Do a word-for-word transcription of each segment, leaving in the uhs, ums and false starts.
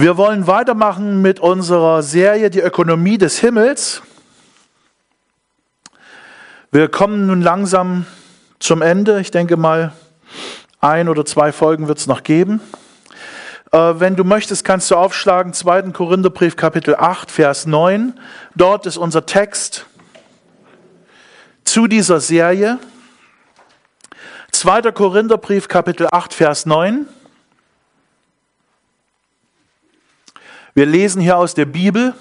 Wir wollen weitermachen mit unserer Serie Die Ökonomie des Himmels. Wir kommen nun langsam zum Ende. Ich denke mal, ein oder zwei Folgen wird es noch geben. Äh, wenn du möchtest, kannst du aufschlagen, zweiten Korintherbrief, Kapitel acht, Vers neun. Dort ist unser Text zu dieser Serie. zweiter Korintherbrief, Kapitel acht, Vers neun. Wir lesen hier aus der Bibel.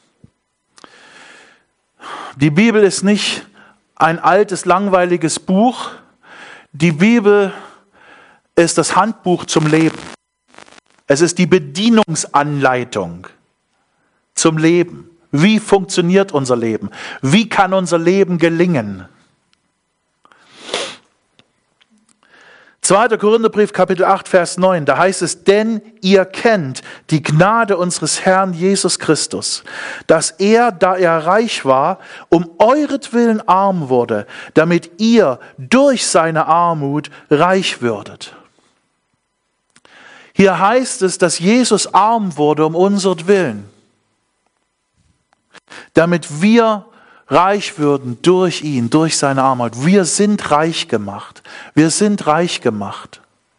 Die Bibel ist nicht ein altes, langweiliges Buch. Die Bibel ist das Handbuch zum Leben. Es ist die Bedienungsanleitung zum Leben. Wie funktioniert unser Leben? Wie kann unser Leben gelingen? zweiter Korintherbrief, Kapitel acht, Vers neun, da heißt es, denn ihr kennt die Gnade unseres Herrn Jesus Christus, dass er, da er reich war, um euretwillen arm wurde, damit ihr durch seine Armut reich würdet. Hier heißt es, dass Jesus arm wurde um unsertwillen, damit wir reich würden durch ihn, durch seine Armut. Wir sind reich gemacht. Wir sind reich gemacht.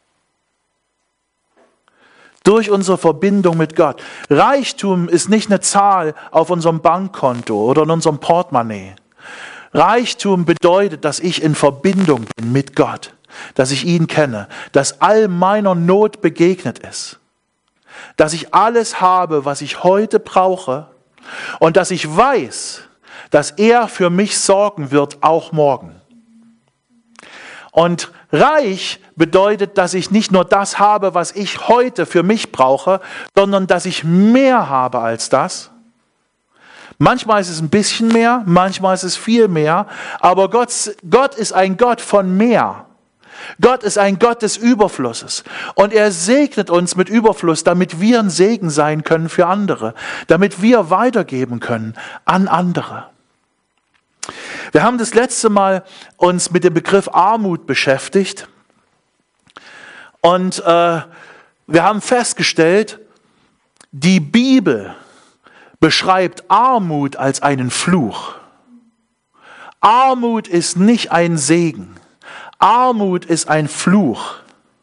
Durch unsere Verbindung mit Gott. Reichtum ist nicht eine Zahl auf unserem Bankkonto oder in unserem Portemonnaie. Reichtum bedeutet, dass ich in Verbindung bin mit Gott, dass ich ihn kenne, dass all meiner Not begegnet ist, dass ich alles habe, was ich heute brauche und dass ich weiß, dass er für mich sorgen wird, auch morgen. Und reich bedeutet, dass ich nicht nur das habe, was ich heute für mich brauche, sondern dass ich mehr habe als das. Manchmal ist es ein bisschen mehr, manchmal ist es viel mehr, aber Gott, Gott ist ein Gott von mehr. Gott ist ein Gott des Überflusses und er segnet uns mit Überfluss, damit wir ein Segen sein können für andere, damit wir weitergeben können an andere. Wir haben das letzte Mal uns mit dem Begriff Armut beschäftigt und äh, wir haben festgestellt, die Bibel beschreibt Armut als einen Fluch. Armut ist nicht ein Segen. Armut ist ein Fluch.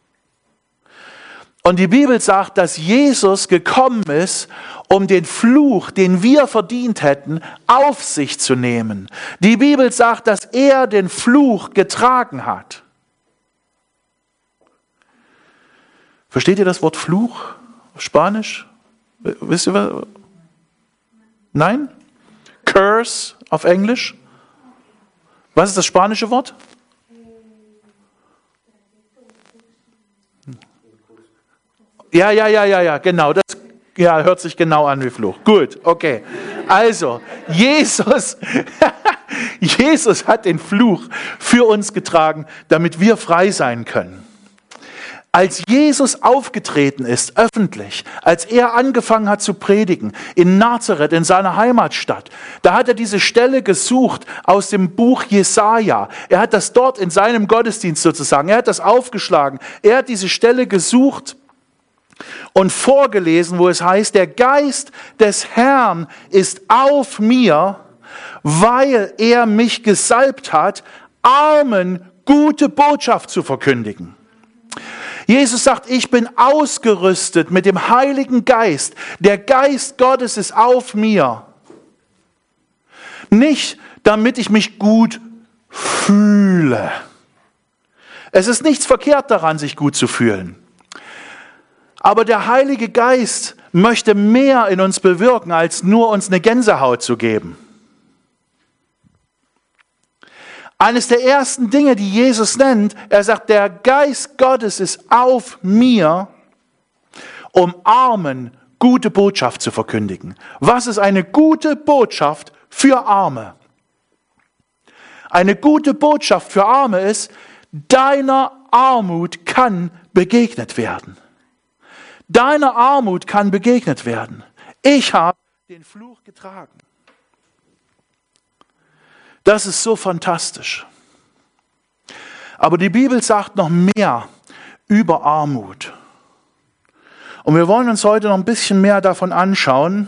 Und die Bibel sagt, dass Jesus gekommen ist, um den Fluch, den wir verdient hätten, auf sich zu nehmen. Die Bibel sagt, dass er den Fluch getragen hat. Versteht ihr das Wort Fluch auf Spanisch? Wisst ihr was? Nein? Curse auf Englisch? Was ist das spanische Wort? Ja, ja, ja, ja, ja, genau. Das ja, hört sich genau an wie Fluch. Gut, okay. Also, Jesus, Jesus hat den Fluch für uns getragen, damit wir frei sein können. Als Jesus aufgetreten ist, öffentlich, als er angefangen hat zu predigen, in Nazareth, in seiner Heimatstadt, da hat er diese Stelle gesucht aus dem Buch Jesaja. Er hat das dort in seinem Gottesdienst sozusagen, er hat das aufgeschlagen, er hat diese Stelle gesucht und vorgelesen, wo es heißt, der Geist des Herrn ist auf mir, weil er mich gesalbt hat, Armen gute Botschaft zu verkündigen. Jesus sagt, ich bin ausgerüstet mit dem Heiligen Geist. Der Geist Gottes ist auf mir. Nicht, damit ich mich gut fühle. Es ist nichts verkehrt daran, sich gut zu fühlen. Aber der Heilige Geist möchte mehr in uns bewirken, als nur uns eine Gänsehaut zu geben. Eines der ersten Dinge, die Jesus nennt, er sagt, der Geist Gottes ist auf mir, um Armen gute Botschaft zu verkündigen. Was ist eine gute Botschaft für Arme? Eine gute Botschaft für Arme ist, deiner Armut kann begegnet werden. Deiner Armut kann begegnet werden. Ich habe den Fluch getragen. Das ist so fantastisch. Aber die Bibel sagt noch mehr über Armut. Und wir wollen uns heute noch ein bisschen mehr davon anschauen.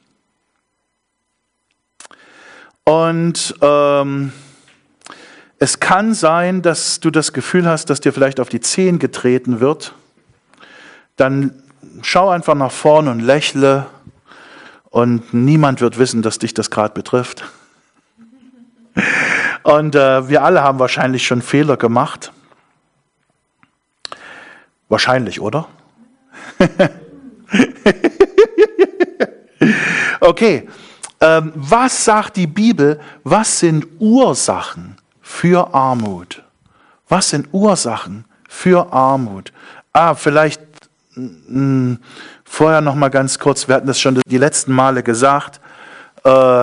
Und ähm, es kann sein, dass du das Gefühl hast, dass dir vielleicht auf die Zehen getreten wird. Dann schau einfach nach vorne und lächle und niemand wird wissen, dass dich das gerade betrifft. Und äh, wir alle haben wahrscheinlich schon Fehler gemacht. Wahrscheinlich, oder? Okay, ähm, was sagt die Bibel? Was sind Ursachen für Armut? Was sind Ursachen für Armut? Ah, vielleicht mh, vorher noch mal ganz kurz, wir hatten das schon die letzten Male gesagt, äh,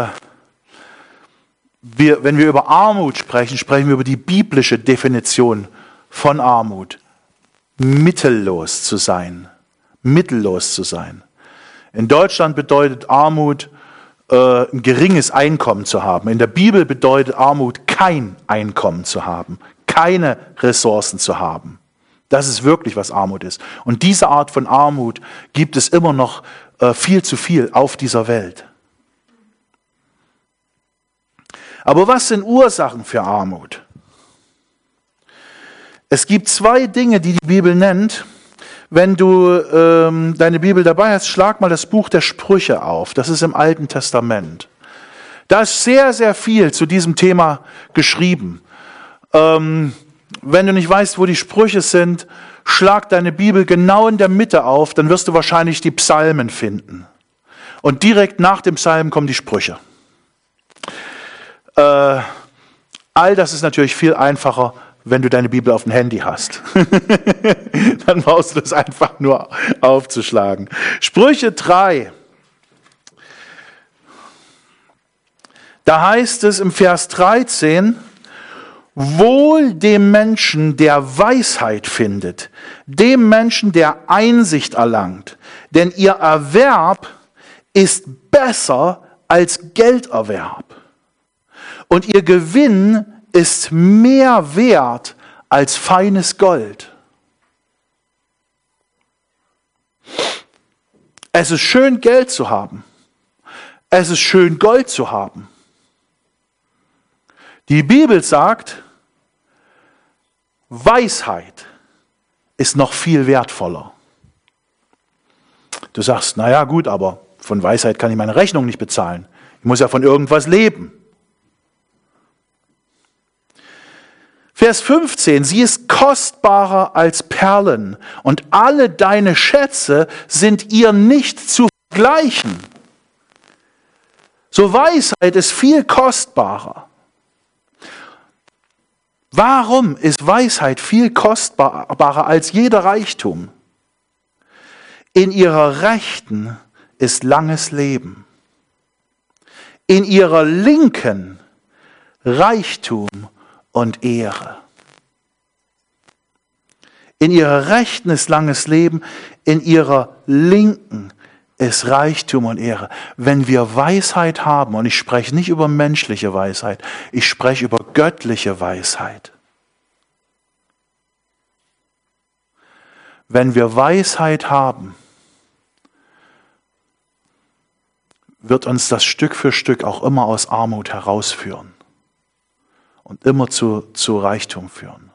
wir, wenn wir über Armut sprechen, sprechen wir über die biblische Definition von Armut. Mittellos zu sein. Mittellos zu sein. In Deutschland bedeutet Armut, äh, ein geringes Einkommen zu haben. In der Bibel bedeutet Armut, kein Einkommen zu haben, keine Ressourcen zu haben. Das ist wirklich, was Armut ist. Und diese Art von Armut gibt es immer noch äh, viel zu viel auf dieser Welt. Aber was sind Ursachen für Armut? Es gibt zwei Dinge, die die Bibel nennt. Wenn du ähm, deine Bibel dabei hast, schlag mal das Buch der Sprüche auf. Das ist im Alten Testament. Da ist sehr, sehr viel zu diesem Thema geschrieben. Ähm, wenn du nicht weißt, wo die Sprüche sind, schlag deine Bibel genau in der Mitte auf, dann wirst du wahrscheinlich die Psalmen finden. Und direkt nach dem Psalm kommen die Sprüche. Äh, all das ist natürlich viel einfacher, wenn du deine Bibel auf dem Handy hast. Dann brauchst du das einfach nur aufzuschlagen. Sprüche drei. Da heißt es im Vers dreizehn, wohl dem Menschen, der Weisheit findet, dem Menschen, der Einsicht erlangt, denn ihr Erwerb ist besser als Gelderwerb. Und ihr Gewinn ist mehr wert als feines Gold. Es ist schön, Geld zu haben. Es ist schön, Gold zu haben. Die Bibel sagt, Weisheit ist noch viel wertvoller. Du sagst, naja gut, aber von Weisheit kann ich meine Rechnung nicht bezahlen. Ich muss ja von irgendwas leben. Vers fünfzehn, sie ist kostbarer als Perlen und alle deine Schätze sind ihr nicht zu vergleichen. So Weisheit ist viel kostbarer. Warum ist Weisheit viel kostbarer als jeder Reichtum? In ihrer Rechten ist langes Leben. In ihrer Linken Reichtum und Ehre. In ihrer Rechten ist langes Leben, in ihrer Linken ist Reichtum und Ehre. Wenn wir Weisheit haben, und ich spreche nicht über menschliche Weisheit, ich spreche über göttliche Weisheit. Wenn wir Weisheit haben, wird uns das Stück für Stück auch immer aus Armut herausführen. Und immer zu, zu Reichtum führen.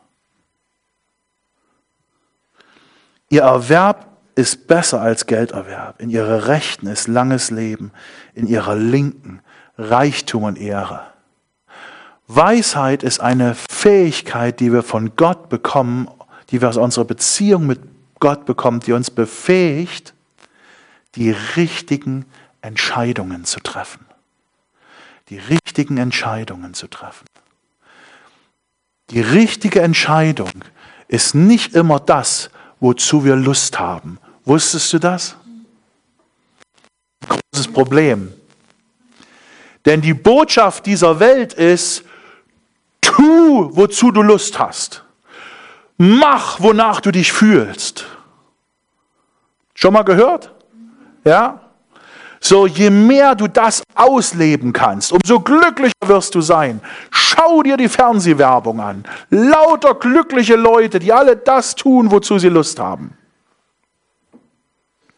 Ihr Erwerb ist besser als Gelderwerb. In ihrer Rechten ist langes Leben. In ihrer Linken Reichtum und Ehre. Weisheit ist eine Fähigkeit, die wir von Gott bekommen, die wir aus unserer Beziehung mit Gott bekommen, die uns befähigt, die richtigen Entscheidungen zu treffen. Die richtigen Entscheidungen zu treffen. Die richtige Entscheidung ist nicht immer das, wozu wir Lust haben. Wusstest du das? Ein großes Problem. Denn die Botschaft dieser Welt ist, tu, wozu du Lust hast. Mach, wonach du dich fühlst. Schon mal gehört? Ja? So, je mehr du das ausleben kannst, umso glücklicher wirst du sein. Schau dir die Fernsehwerbung an. Lauter glückliche Leute, die alle das tun, wozu sie Lust haben.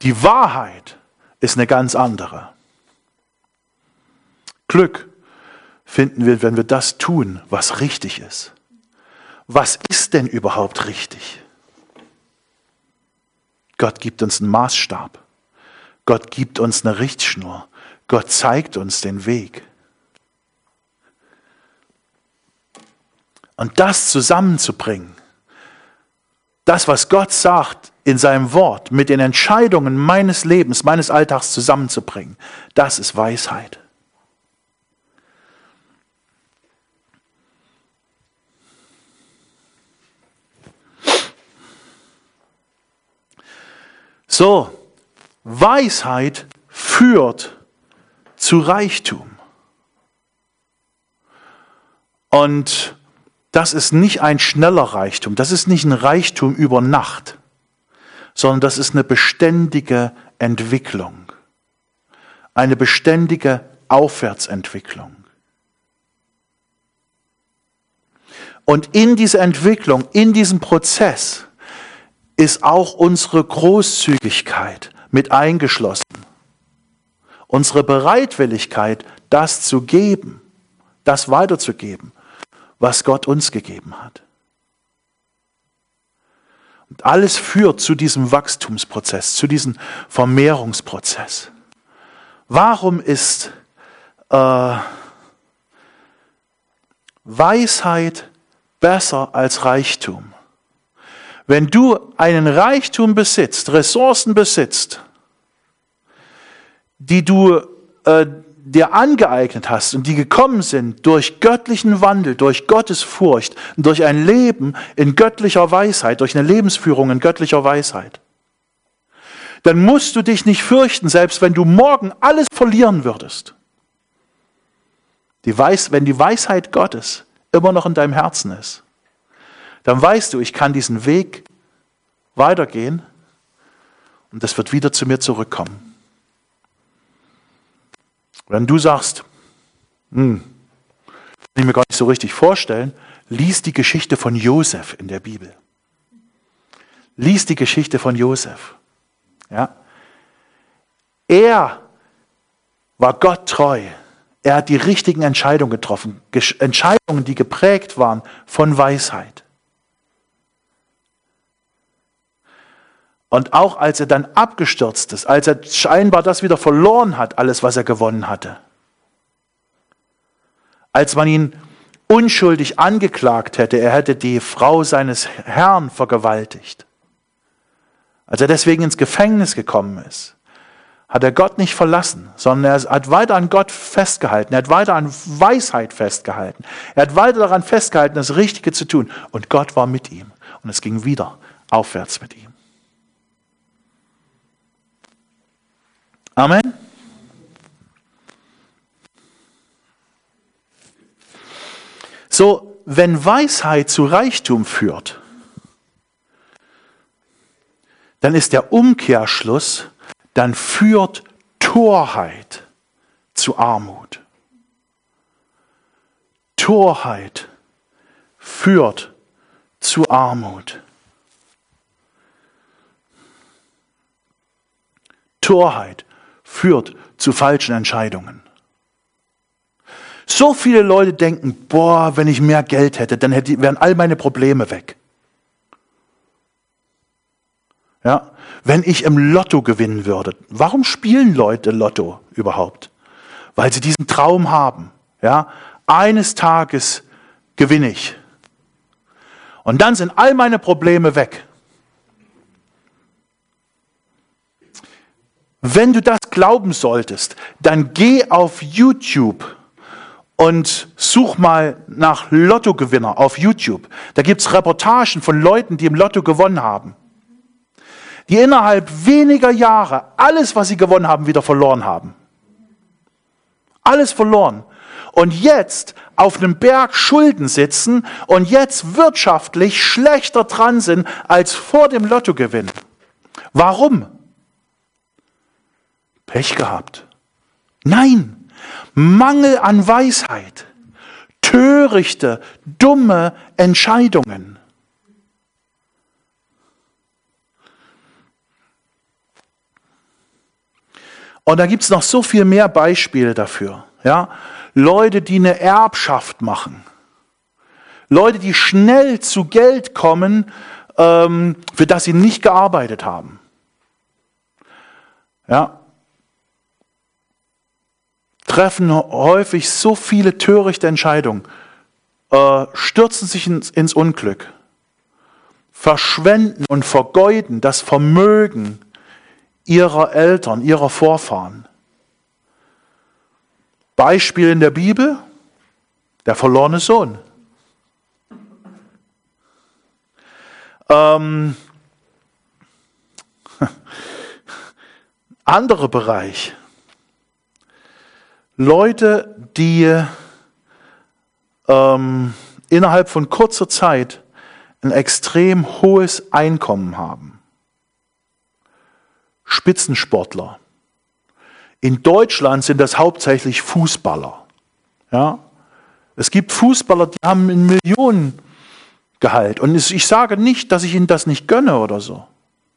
Die Wahrheit ist eine ganz andere. Glück finden wir, wenn wir das tun, was richtig ist. Was ist denn überhaupt richtig? Gott gibt uns einen Maßstab. Gott gibt uns eine Richtschnur. Gott zeigt uns den Weg. Und das zusammenzubringen, das, was Gott sagt in seinem Wort, mit den Entscheidungen meines Lebens, meines Alltags zusammenzubringen, das ist Weisheit. So, Weisheit führt zu Reichtum. Und das ist nicht ein schneller Reichtum, das ist nicht ein Reichtum über Nacht, sondern das ist eine beständige Entwicklung, eine beständige Aufwärtsentwicklung. Und in dieser Entwicklung, in diesem Prozess ist auch unsere Großzügigkeit mit eingeschlossen. Unsere Bereitwilligkeit, das zu geben, das weiterzugeben, was Gott uns gegeben hat. Und alles führt zu diesem Wachstumsprozess, zu diesem Vermehrungsprozess. Warum ist äh, Weisheit besser als Reichtum? Wenn du einen Reichtum besitzt, Ressourcen besitzt, die du äh, dir angeeignet hast und die gekommen sind durch göttlichen Wandel, durch Gottes Furcht, durch ein Leben in göttlicher Weisheit, durch eine Lebensführung in göttlicher Weisheit, dann musst du dich nicht fürchten, selbst wenn du morgen alles verlieren würdest. Die Weis, wenn die Weisheit Gottes immer noch in deinem Herzen ist, dann weißt du, ich kann diesen Weg weitergehen und das wird wieder zu mir zurückkommen. Wenn du sagst, hm, kann ich mir gar nicht so richtig vorstellen, lies die Geschichte von Josef in der Bibel. Lies die Geschichte von Josef. Ja? Er war Gott treu. Er hat die richtigen Entscheidungen getroffen. Entscheidungen, die geprägt waren von Weisheit. Und auch als er dann abgestürzt ist, als er scheinbar das wieder verloren hat, alles, was er gewonnen hatte, als man ihn unschuldig angeklagt hätte, er hätte die Frau seines Herrn vergewaltigt, als er deswegen ins Gefängnis gekommen ist, hat er Gott nicht verlassen, sondern er hat weiter an Gott festgehalten, er hat weiter an Weisheit festgehalten, er hat weiter daran festgehalten, das Richtige zu tun. Und Gott war mit ihm und es ging wieder aufwärts mit ihm. Amen. So, wenn Weisheit zu Reichtum führt, dann ist der Umkehrschluss, dann führt Torheit zu Armut. Torheit führt zu Armut. Torheit führt zu falschen Entscheidungen. So viele Leute denken, boah, wenn ich mehr Geld hätte, dann hätte, wären all meine Probleme weg. Ja, wenn ich im Lotto gewinnen würde. Warum spielen Leute Lotto überhaupt? Weil sie diesen Traum haben. Ja, eines Tages gewinne ich. Und dann sind all meine Probleme weg. Wenn du das glauben solltest, dann geh auf YouTube und such mal nach Lottogewinner auf YouTube. Da gibt es Reportagen von Leuten, die im Lotto gewonnen haben. Die innerhalb weniger Jahre alles, was sie gewonnen haben, wieder verloren haben. Alles verloren. Und jetzt auf einem Berg Schulden sitzen und jetzt wirtschaftlich schlechter dran sind als vor dem Lottogewinn. Warum? Pech gehabt. Nein, Mangel an Weisheit, törichte, dumme Entscheidungen. Und da gibt es noch so viel mehr Beispiele dafür. Ja? Leute, die eine Erbschaft machen. Leute, die schnell zu Geld kommen, ähm, für das sie nicht gearbeitet haben. Ja? Treffen häufig so viele törichte Entscheidungen, äh, stürzen sich ins, ins Unglück, verschwenden und vergeuden das Vermögen ihrer Eltern, ihrer Vorfahren. Beispiel in der Bibel, der verlorene Sohn. Ähm, anderer Bereich. Leute, die ähm, innerhalb von kurzer Zeit ein extrem hohes Einkommen haben. Spitzensportler. In Deutschland sind das hauptsächlich Fußballer. Ja? Es gibt Fußballer, die haben ein Millionengehalt. Und ich sage nicht, dass ich ihnen das nicht gönne oder so.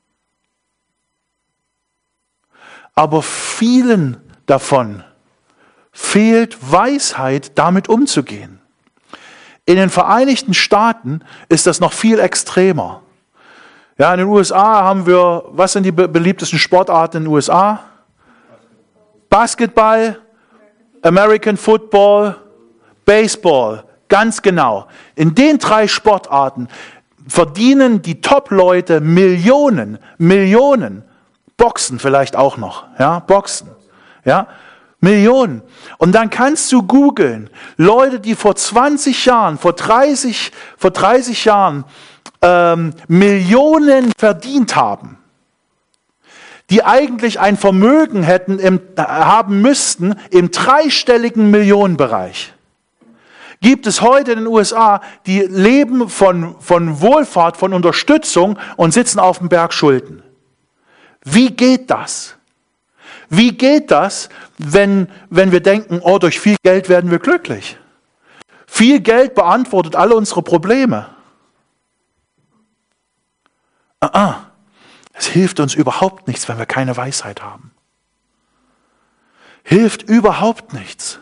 Aber vielen davon fehlt Weisheit, damit umzugehen. In den Vereinigten Staaten ist das noch viel extremer. Ja, in den U S A haben wir, was sind die be- beliebtesten Sportarten in den U S A? Basketball, American Football, Baseball, ganz genau. In den drei Sportarten verdienen die Top-Leute Millionen, Millionen. Boxen vielleicht auch noch, ja, Boxen, ja, Millionen. Und dann kannst du googeln, Leute, die vor zwanzig Jahren, vor dreißig, vor dreißig Jahren ähm, Millionen verdient haben, die eigentlich ein Vermögen hätten, im, haben müssten im dreistelligen Millionenbereich. Gibt es heute in den U S A, die leben von, von Wohlfahrt, von Unterstützung und sitzen auf dem Berg Schulden. Wie geht das? Wie geht das, wenn, wenn wir denken, oh, durch viel Geld werden wir glücklich? Viel Geld beantwortet alle unsere Probleme. Ah, ah. Es hilft uns überhaupt nichts, wenn wir keine Weisheit haben. Hilft überhaupt nichts.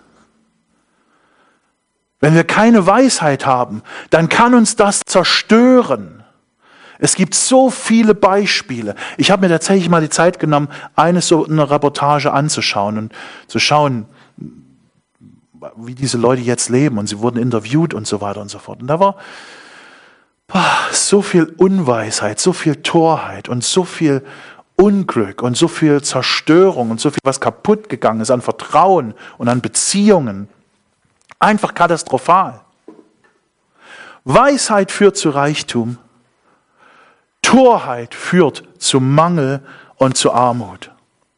Wenn wir keine Weisheit haben, dann kann uns das zerstören. Es gibt so viele Beispiele. Ich habe mir tatsächlich mal die Zeit genommen, eine so eine Reportage anzuschauen und zu schauen, wie diese Leute jetzt leben. Und sie wurden interviewt und so weiter und so fort. Und da war boah, so viel Unweisheit, so viel Torheit und so viel Unglück und so viel Zerstörung und so viel, was kaputt gegangen ist an Vertrauen und an Beziehungen. Einfach katastrophal. Weisheit führt zu Reichtum. Torheit führt zu Mangel und zu Armut.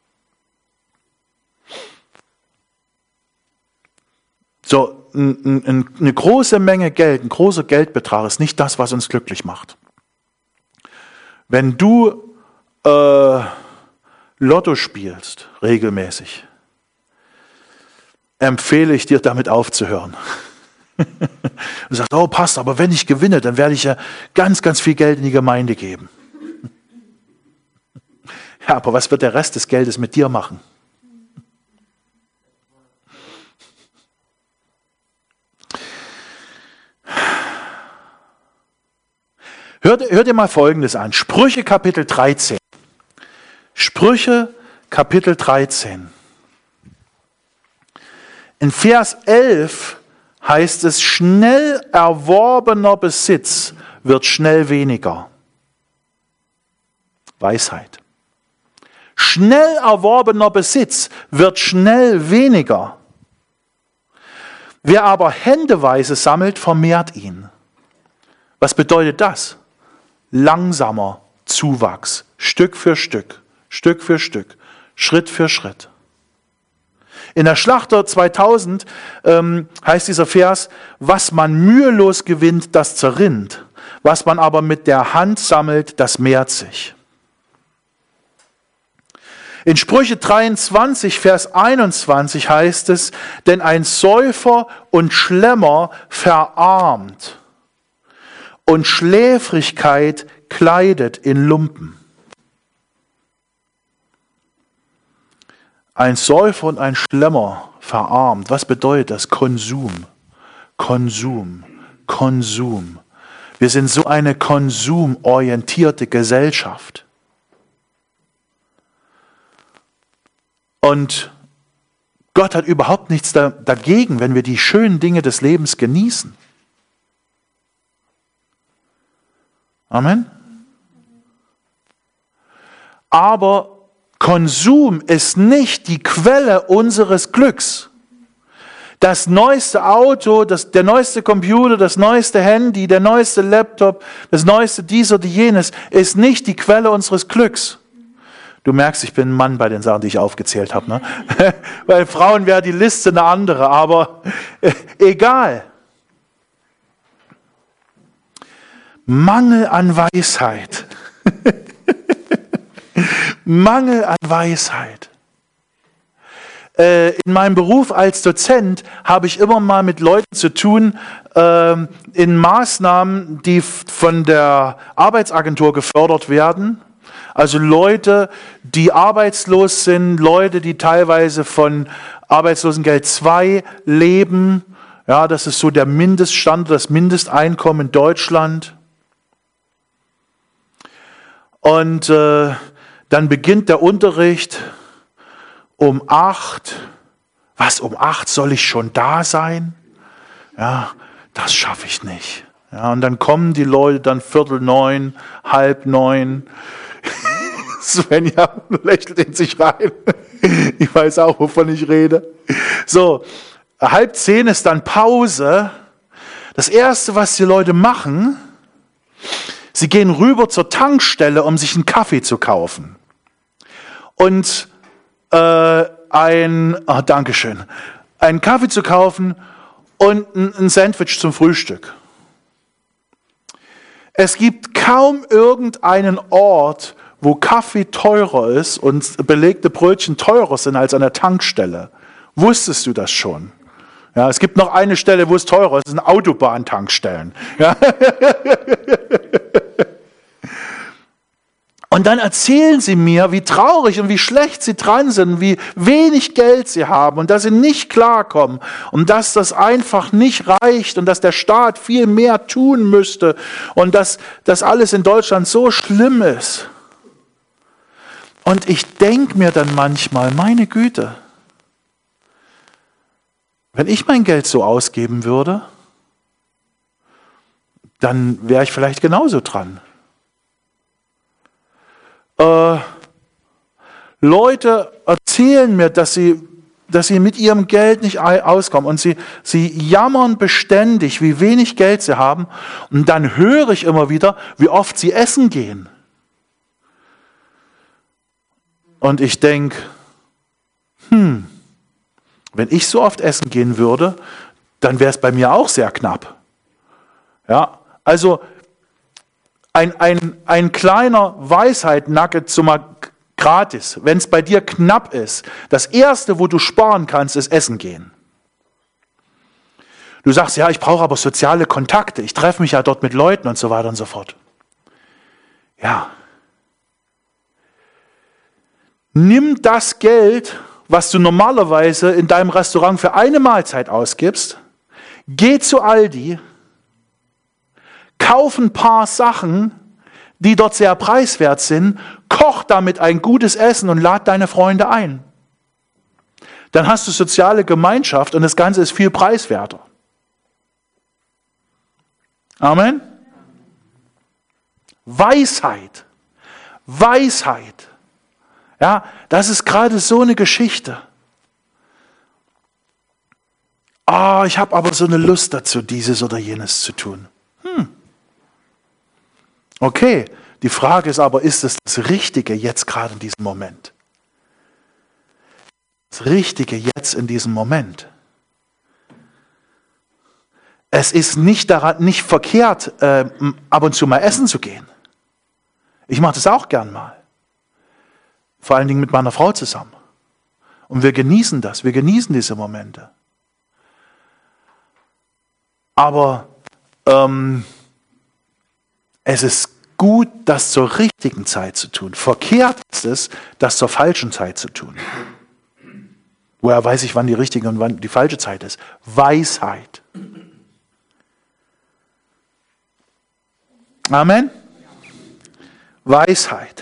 So, ein, ein, eine große Menge Geld, ein großer Geldbetrag ist nicht das, was uns glücklich macht. Wenn du äh, Lotto spielst, regelmäßig, empfehle ich dir, damit aufzuhören. Du sagst, oh passt, aber wenn ich gewinne, dann werde ich ja ganz, ganz viel Geld in die Gemeinde geben. Ja, aber was wird der Rest des Geldes mit dir machen? Hört, hört ihr mal Folgendes an. Sprüche Kapitel dreizehn. Sprüche Kapitel dreizehn. In Vers elf heißt es, schnell erworbener Besitz wird schnell weniger. Weisheit. Schnell erworbener Besitz wird schnell weniger. Wer aber händeweise sammelt, vermehrt ihn. Was bedeutet das? Langsamer Zuwachs, Stück für Stück, Stück für Stück, Schritt für Schritt. In der Schlachter zweitausend ähm, heißt dieser Vers, was man mühelos gewinnt, das zerrinnt. Was man aber mit der Hand sammelt, das mehrt sich. In Sprüche dreiundzwanzig, Vers einundzwanzig heißt es, denn ein Säufer und Schlemmer verarmt und Schläfrigkeit kleidet in Lumpen. ein Säufer und ein Schlemmer verarmt. Was bedeutet das? Konsum, Konsum, Konsum. Wir sind so eine konsumorientierte Gesellschaft. Und Gott hat überhaupt nichts da, dagegen, wenn wir die schönen Dinge des Lebens genießen. Amen. Aber Konsum ist nicht die Quelle unseres Glücks. Das neueste Auto, das, der neueste Computer, das neueste Handy, der neueste Laptop, das neueste dies oder jenes ist nicht die Quelle unseres Glücks. Du merkst, ich bin ein Mann bei den Sachen, die ich aufgezählt habe. Ne? Bei Frauen wäre die Liste eine andere, aber äh, egal. Mangel an Weisheit. Mangel an Weisheit. Äh, in meinem Beruf als Dozent habe ich immer mal mit Leuten zu tun, äh, in Maßnahmen, die von der Arbeitsagentur gefördert werden. Also Leute, die arbeitslos sind, Leute, die teilweise von Arbeitslosengeld zwei leben. Ja, das ist so der Mindeststand, das Mindesteinkommen in Deutschland. Und äh, dann beginnt der Unterricht um acht. Was, um acht soll ich schon da sein? Ja, das schaffe ich nicht. Ja, und dann kommen die Leute dann viertel neun, halb neun. Svenja lächelt in sich rein. Ich weiß auch, wovon ich rede. So, halb zehn ist dann Pause. Das Erste, was die Leute machen, sie gehen rüber zur Tankstelle, um sich einen Kaffee zu kaufen. Und äh, ein, oh, Dankeschön, einen Kaffee zu kaufen und ein, ein Sandwich zum Frühstück. Es gibt kaum irgendeinen Ort, wo Kaffee teurer ist und belegte Brötchen teurer sind als an der Tankstelle. Wusstest du das schon? Ja, es gibt noch eine Stelle, wo es teurer ist, das sind Autobahntankstellen. Ja. Und dann erzählen sie mir, wie traurig und wie schlecht sie dran sind, wie wenig Geld sie haben und dass sie nicht klarkommen und dass das einfach nicht reicht und dass der Staat viel mehr tun müsste und dass das alles in Deutschland so schlimm ist. Und ich denke mir dann manchmal, meine Güte, wenn ich mein Geld so ausgeben würde, dann wäre ich vielleicht genauso dran. Äh, Leute erzählen mir, dass sie, dass sie mit ihrem Geld nicht auskommen und sie, sie jammern beständig, wie wenig Geld sie haben. Und dann höre ich immer wieder, wie oft sie essen gehen. Und ich denke, hm, wenn ich so oft essen gehen würde, dann wäre es bei mir auch sehr knapp. Ja, also ein, ein, ein kleiner Weisheit-Nugget zum mal gratis. Wenn es bei dir knapp ist, das Erste, wo du sparen kannst, ist Essen gehen. Du sagst, ja, ich brauche aber soziale Kontakte. Ich treffe mich ja dort mit Leuten und so weiter und so fort. Ja. Nimm das Geld, was du normalerweise in deinem Restaurant für eine Mahlzeit ausgibst, geh zu Aldi, kauf ein paar Sachen, die dort sehr preiswert sind, koch damit ein gutes Essen und lad deine Freunde ein. Dann hast du soziale Gemeinschaft und das Ganze ist viel preiswerter. Amen? Weisheit. Weisheit. Ja, das ist gerade so eine Geschichte. Ah, oh, ich habe aber so eine Lust dazu, dieses oder jenes zu tun. Hm. Okay, die Frage ist aber, ist es das Richtige jetzt gerade in diesem Moment? Das Richtige jetzt in diesem Moment. Es ist nicht daran, nicht verkehrt, äh, ab und zu mal essen zu gehen. Ich mache das auch gern mal. Vor allen Dingen mit meiner Frau zusammen. Und wir genießen das, wir genießen diese Momente. Aber ähm, es ist gut, das zur richtigen Zeit zu tun. Verkehrt ist es, das zur falschen Zeit zu tun. Woher weiß ich, wann die richtige und wann die falsche Zeit ist? Weisheit. Amen. Weisheit.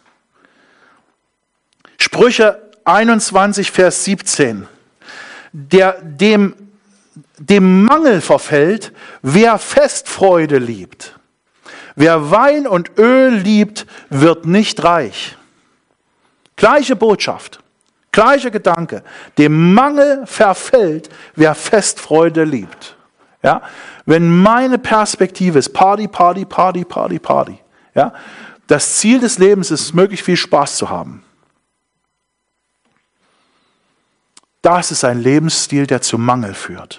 Sprüche einundzwanzig, Vers siebzehn. Der dem, dem Mangel verfällt, wer Festfreude liebt. Wer Wein und Öl liebt, wird nicht reich. Gleiche Botschaft, gleicher Gedanke. Dem Mangel verfällt, wer Festfreude liebt. Ja? Wenn meine Perspektive ist Party, Party, Party, Party, Party. Ja? Das Ziel des Lebens ist, möglichst viel Spaß zu haben. Das ist ein Lebensstil, der zu Mangel führt.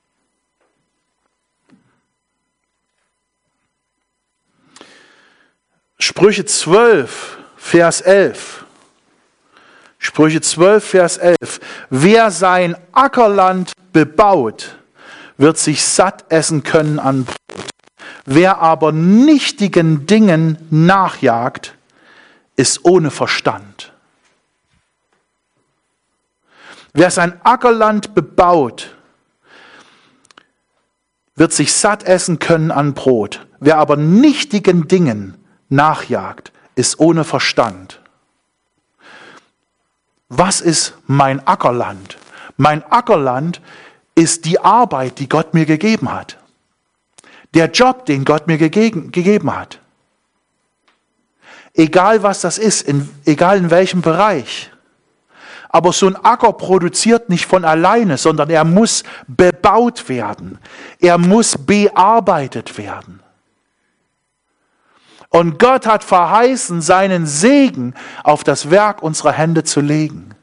Sprüche zwölf, Vers elf. Sprüche zwölf, Vers elf. Wer sein Ackerland bebaut, wird sich satt essen können an Brot. Wer aber nichtigen Dingen nachjagt, ist ohne Verstand. Wer sein Ackerland bebaut, wird sich satt essen können an Brot. Wer aber nichtigen Dingen nachjagt, ist ohne Verstand. Was ist mein Ackerland? Mein Ackerland ist die Arbeit, die Gott mir gegeben hat. Der Job, den Gott mir gegeben, gegeben hat. Egal was das ist, in, egal in welchem Bereich. Aber so ein Acker produziert nicht von alleine, sondern er muss bebaut werden. Er muss bearbeitet werden. Und Gott hat verheißen, seinen Segen auf das Werk unserer Hände zu legen.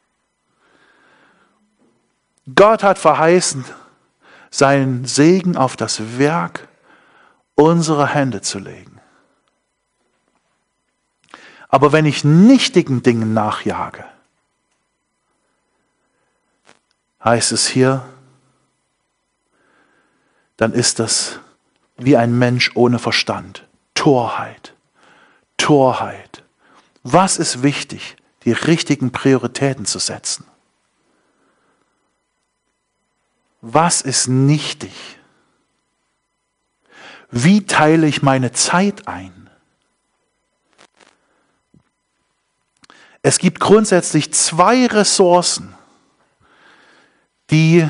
Gott hat verheißen, seinen Segen auf das Werk unserer Hände zu legen. Aber wenn ich nichtigen Dingen nachjage, heißt es hier, dann ist das wie ein Mensch ohne Verstand. Torheit. Torheit. Was ist wichtig? Die richtigen Prioritäten zu setzen. Was ist nichtig? Wie teile ich meine Zeit ein? Es gibt grundsätzlich zwei Ressourcen, die,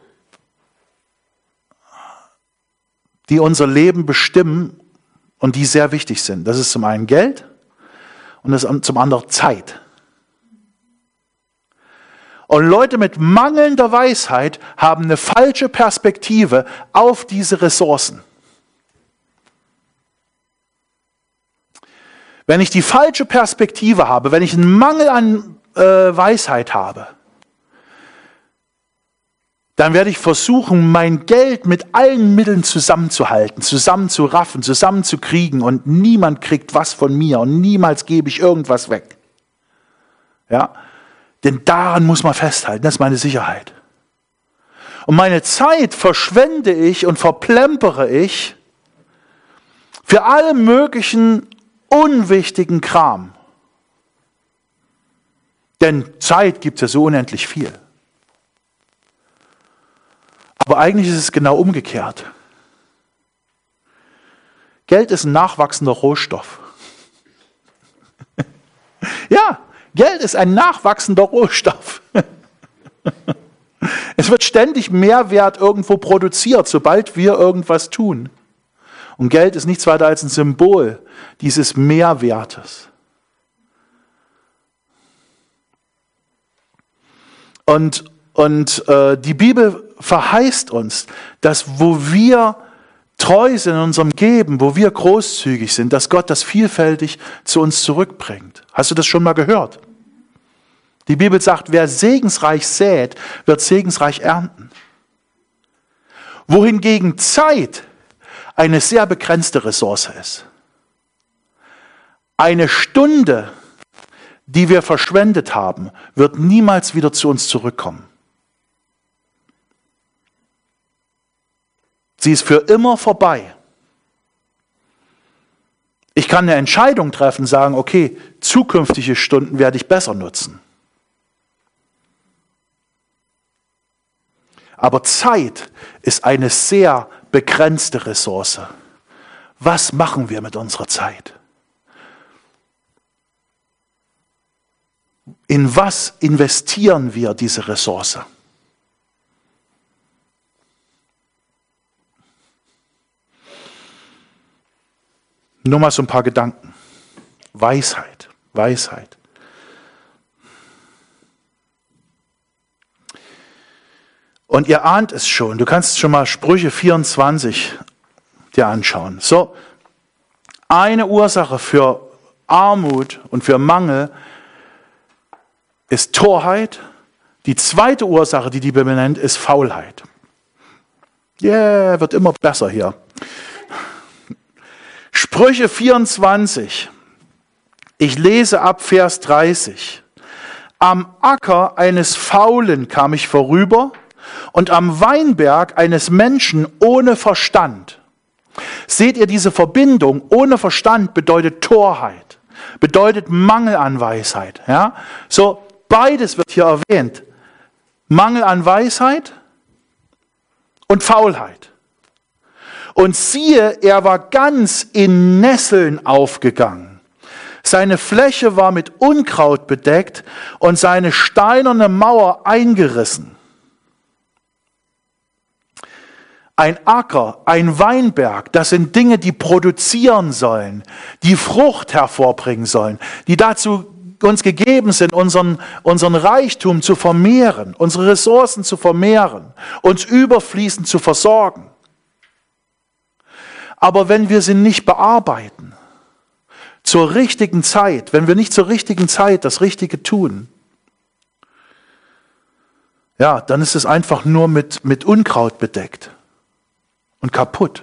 die unser Leben bestimmen und die sehr wichtig sind. Das ist zum einen Geld und das ist zum anderen Zeit. Und Leute mit mangelnder Weisheit haben eine falsche Perspektive auf diese Ressourcen. Wenn ich die falsche Perspektive habe, wenn ich einen Mangel an äh, Weisheit habe, dann werde ich versuchen, mein Geld mit allen Mitteln zusammenzuhalten, zusammenzuraffen, zusammenzukriegen und niemand kriegt was von mir und niemals gebe ich irgendwas weg. Ja, denn daran muss man festhalten, das ist meine Sicherheit. Und meine Zeit verschwende ich und verplempere ich für alle möglichen unwichtigen Kram. Denn Zeit gibt es ja so unendlich viel. Aber eigentlich ist es genau umgekehrt. Geld ist ein nachwachsender Rohstoff. Ja, Geld ist ein nachwachsender Rohstoff. Es wird ständig Mehrwert irgendwo produziert, sobald wir irgendwas tun. Und Geld ist nichts weiter als ein Symbol dieses Mehrwertes. Und, und äh, die Bibel verheißt uns, dass wo wir treu sind in unserem Geben, wo wir großzügig sind, dass Gott das vielfältig zu uns zurückbringt. Hast du das schon mal gehört? Die Bibel sagt, wer segensreich sät, wird segensreich ernten. Wohingegen Zeit eine sehr begrenzte Ressource ist. Eine Stunde, die wir verschwendet haben, wird niemals wieder zu uns zurückkommen. Sie ist für immer vorbei. Ich kann eine Entscheidung treffen, sagen, okay, zukünftige Stunden werde ich besser nutzen. Aber Zeit ist eine sehr begrenzte Ressource. Was machen wir mit unserer Zeit? In was investieren wir diese Ressource? Nur mal so ein paar Gedanken. Weisheit, Weisheit. Und ihr ahnt es schon, du kannst schon mal Sprüche vierundzwanzig dir anschauen. So, eine Ursache für Armut und für Mangel ist Torheit. Die zweite Ursache, die die Bibel nennt, ist Faulheit. Yeah, wird immer besser hier. Sprüche vierundzwanzig. Ich lese ab Vers dreißig. Am Acker eines Faulen kam ich vorüber und am Weinberg eines Menschen ohne Verstand. Seht ihr diese Verbindung? Ohne Verstand bedeutet Torheit, bedeutet Mangel an Weisheit. Ja? So, beides wird hier erwähnt. Mangel an Weisheit und Faulheit. Und siehe, er war ganz in Nesseln aufgegangen. Seine Fläche war mit Unkraut bedeckt und seine steinerne Mauer eingerissen. Ein Acker, ein Weinberg, das sind Dinge, die produzieren sollen, die Frucht hervorbringen sollen, die dazu uns gegeben sind, unseren, unseren Reichtum zu vermehren, unsere Ressourcen zu vermehren, uns überfließend zu versorgen. Aber wenn wir sie nicht bearbeiten, zur richtigen Zeit, wenn wir nicht zur richtigen Zeit das Richtige tun, ja, dann ist es einfach nur mit, mit Unkraut bedeckt und kaputt.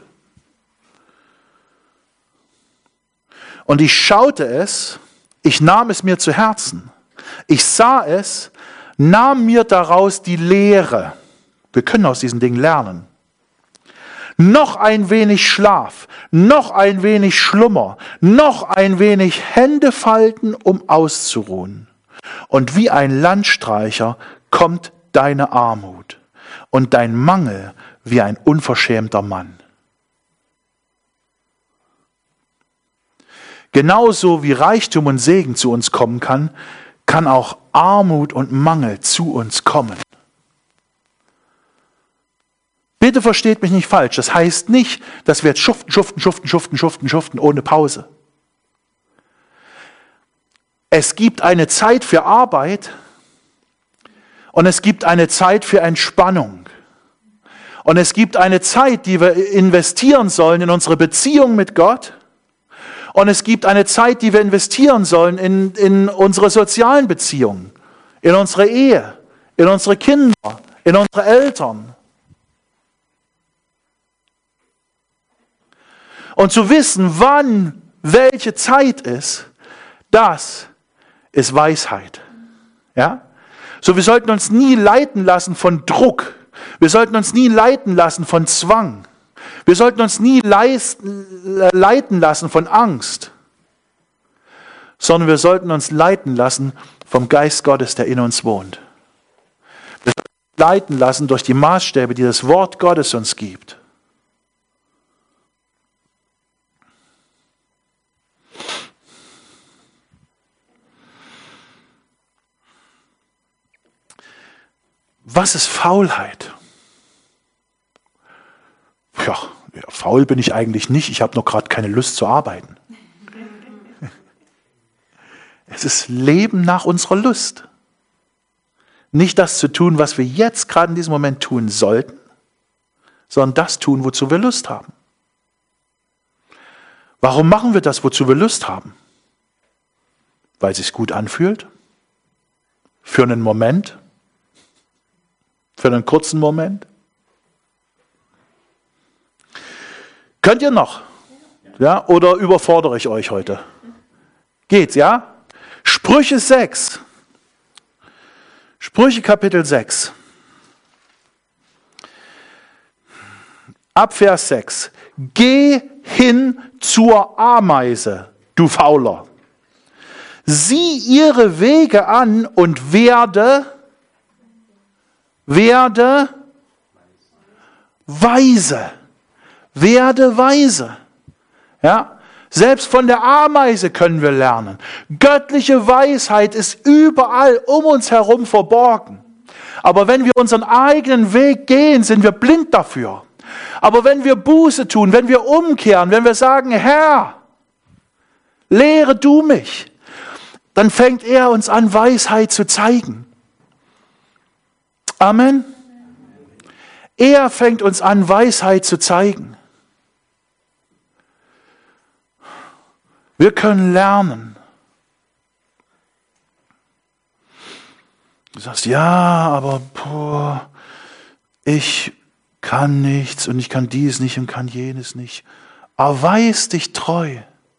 Und ich schaute es, ich nahm es mir zu Herzen, ich sah es, nahm mir daraus die Lehre. Wir können aus diesen Dingen lernen. Noch ein wenig Schlaf, noch ein wenig Schlummer, noch ein wenig Hände falten, um auszuruhen. Und wie ein Landstreicher kommt deine Armut und dein Mangel wie ein unverschämter Mann. Genauso wie Reichtum und Segen zu uns kommen kann, kann auch Armut und Mangel zu uns kommen. Bitte versteht mich nicht falsch. Das heißt nicht, dass wir jetzt schuften, schuften, schuften, schuften, schuften, schuften ohne Pause. Es gibt eine Zeit für Arbeit und es gibt eine Zeit für Entspannung. Und es gibt eine Zeit, die wir investieren sollen in unsere Beziehung mit Gott. Und es gibt eine Zeit, die wir investieren sollen in, in unsere sozialen Beziehungen, in unsere Ehe, in unsere Kinder, in unsere Eltern. Und zu wissen, wann welche Zeit ist, das ist Weisheit. Ja? So, wir sollten uns nie leiten lassen von Druck. Wir sollten uns nie leiten lassen von Zwang. Wir sollten uns nie leiten lassen von Angst. Sondern wir sollten uns leiten lassen vom Geist Gottes, der in uns wohnt. Wir sollten uns leiten lassen durch die Maßstäbe, die das Wort Gottes uns gibt. Was ist Faulheit? Ja, ja, faul bin ich eigentlich nicht, ich habe nur gerade keine Lust zu arbeiten. Es ist Leben nach unserer Lust. Nicht das zu tun, was wir jetzt gerade in diesem Moment tun sollten, sondern das tun, wozu wir Lust haben. Warum machen wir das, wozu wir Lust haben? Weil es sich gut anfühlt? Für einen Moment? Für einen kurzen Moment? Könnt ihr noch? Ja? Oder überfordere ich euch heute? Geht's, ja? Sprüche sechs. Sprüche Kapitel sechs. Ab Vers sechs. Geh hin zur Ameise, du Fauler. Sieh ihre Wege an und werde, werde weise. Werde weise. Ja? Selbst von der Ameise können wir lernen. Göttliche Weisheit ist überall um uns herum verborgen. Aber wenn wir unseren eigenen Weg gehen, sind wir blind dafür. Aber wenn wir Buße tun, wenn wir umkehren, wenn wir sagen, Herr, lehre du mich, dann fängt er uns an, Weisheit zu zeigen. Amen. Er fängt uns an, Weisheit zu zeigen. Wir können lernen. Du sagst, ja, aber boah, ich kann nichts und ich kann dies nicht und kann jenes nicht. Erweis dich treu.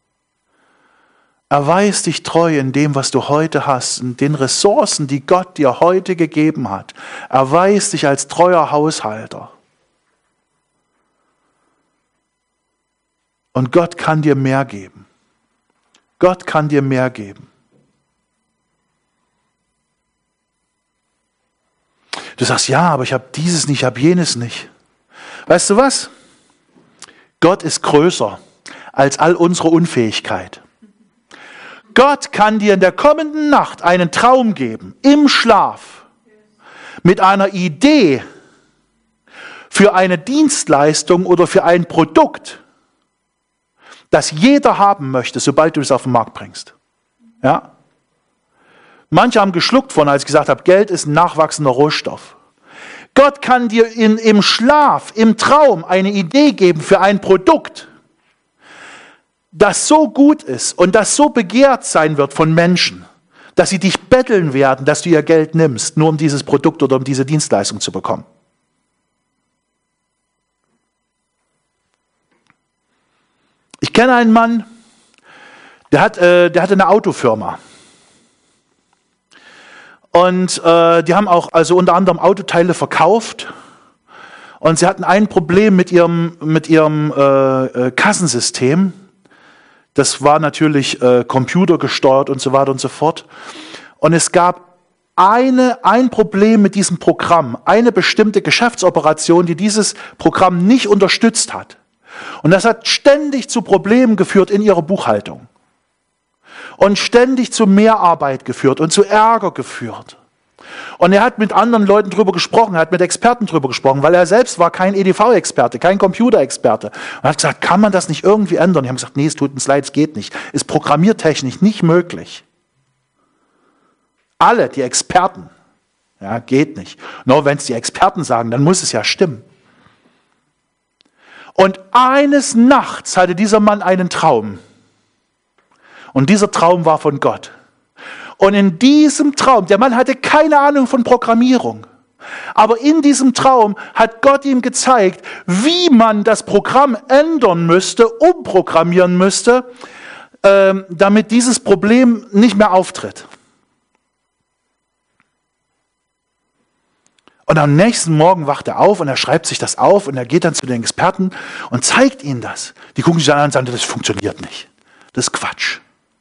Erweis dich treu in dem, was du heute hast, in den Ressourcen, die Gott dir heute gegeben hat. Erweis dich als treuer Haushalter. Und Gott kann dir mehr geben. Gott kann dir mehr geben. Du sagst, ja, aber ich habe dieses nicht, ich habe jenes nicht. Weißt du was? Gott ist größer als all unsere Unfähigkeit. Gott kann dir in der kommenden Nacht einen Traum geben, im Schlaf, mit einer Idee für eine Dienstleistung oder für ein Produkt, das jeder haben möchte, sobald du es auf den Markt bringst. Ja? Manche haben geschluckt von, als ich gesagt habe, Geld ist ein nachwachsender Rohstoff. Gott kann dir in, im Schlaf, im Traum eine Idee geben für ein Produkt, das so gut ist und das so begehrt sein wird von Menschen, dass sie dich betteln werden, dass du ihr Geld nimmst, nur um dieses Produkt oder um diese Dienstleistung zu bekommen. Ich kenne einen Mann, der, hat, äh, der hatte eine Autofirma. Und äh, die haben auch also unter anderem Autoteile verkauft. Und sie hatten ein Problem mit ihrem, mit ihrem äh, äh, Kassensystem. Das war natürlich äh, computergesteuert und so weiter und so fort. Und es gab eine, ein Problem mit diesem Programm, eine bestimmte Geschäftsoperation, die dieses Programm nicht unterstützt hat. Und das hat ständig zu Problemen geführt in ihrer Buchhaltung. Und ständig zu Mehrarbeit geführt und zu Ärger geführt. Und er hat mit anderen Leuten drüber gesprochen, er hat mit Experten drüber gesprochen, weil er selbst war kein E D V-Experte, kein Computerexperte. Und er hat gesagt, kann man das nicht irgendwie ändern? Die haben gesagt, nee, es tut uns leid, es geht nicht. Ist programmiertechnisch nicht möglich. Alle, die Experten, ja, geht nicht. Nur wenn es die Experten sagen, dann muss es ja stimmen. Und eines Nachts hatte dieser Mann einen Traum. Und dieser Traum war von Gott. Und in diesem Traum, der Mann hatte keine Ahnung von Programmierung, aber in diesem Traum hat Gott ihm gezeigt, wie man das Programm ändern müsste, umprogrammieren müsste, äh, damit dieses Problem nicht mehr auftritt. Und am nächsten Morgen wacht er auf und er schreibt sich das auf und er geht dann zu den Experten und zeigt ihnen das. Die gucken sich dann an und sagen, das funktioniert nicht. Das ist Quatsch.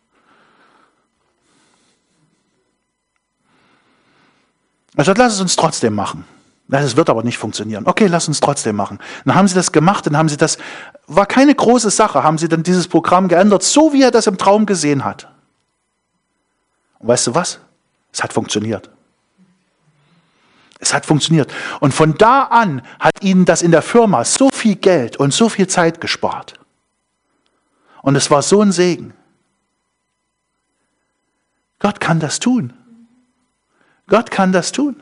Er sagt, lass es uns trotzdem machen. Das wird aber nicht funktionieren. Okay, lass uns trotzdem machen. Dann haben sie das gemacht, dann haben sie das, war keine große Sache, haben sie dann dieses Programm geändert, so wie er das im Traum gesehen hat. Und weißt du was? Es hat funktioniert. Es hat funktioniert. Und von da an hat ihnen das in der Firma so viel Geld und so viel Zeit gespart. Und es war so ein Segen. Gott kann das tun. Gott kann das tun.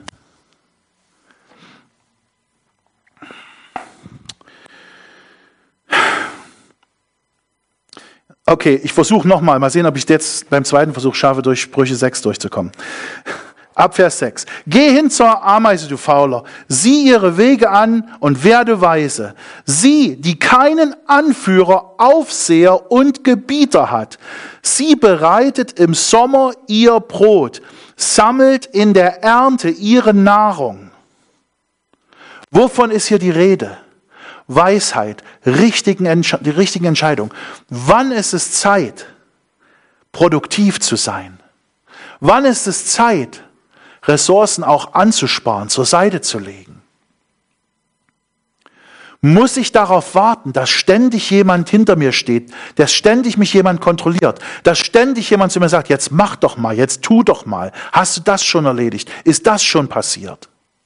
Okay, ich versuche nochmal. Mal sehen, ob ich jetzt beim zweiten Versuch schaffe, durch Sprüche sechs durchzukommen. Ab Vers sechs. Geh hin zur Ameise, du Fauler. Sieh ihre Wege an und werde weise. Sie, die keinen Anführer, Aufseher und Gebieter hat. Sie bereitet im Sommer ihr Brot, sammelt in der Ernte ihre Nahrung. Wovon ist hier die Rede? Weisheit, richtigen Entsche- die richtige Entscheidung. Wann ist es Zeit, produktiv zu sein? Wann ist es Zeit, Ressourcen auch anzusparen, zur Seite zu legen? Muss ich darauf warten, dass ständig jemand hinter mir steht, dass ständig mich jemand kontrolliert, dass ständig jemand zu mir sagt, jetzt mach doch mal, jetzt tu doch mal. Hast du das schon erledigt? Ist das schon passiert?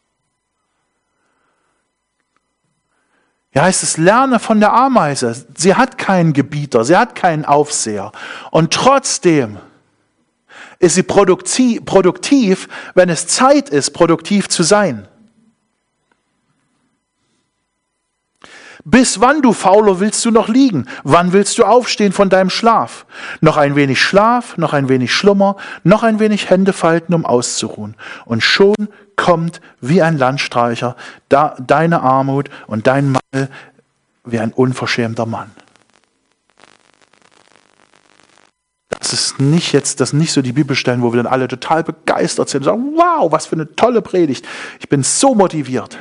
Ja, heißt es, lerne von der Ameise. Sie hat keinen Gebieter, sie hat keinen Aufseher. Und trotzdem ist sie produktiv, wenn es Zeit ist, produktiv zu sein. Bis wann, du Fauler, willst du noch liegen? Wann willst du aufstehen von deinem Schlaf? Noch ein wenig Schlaf, noch ein wenig Schlummer, noch ein wenig Hände falten, um auszuruhen. Und schon kommt wie ein Landstreicher da, deine Armut und dein Mangel wie ein unverschämter Mann. Das ist nicht jetzt, das sind nicht so die Bibelstellen, wo wir dann alle total begeistert sind und sagen, wow, was für eine tolle Predigt. Ich bin so motiviert.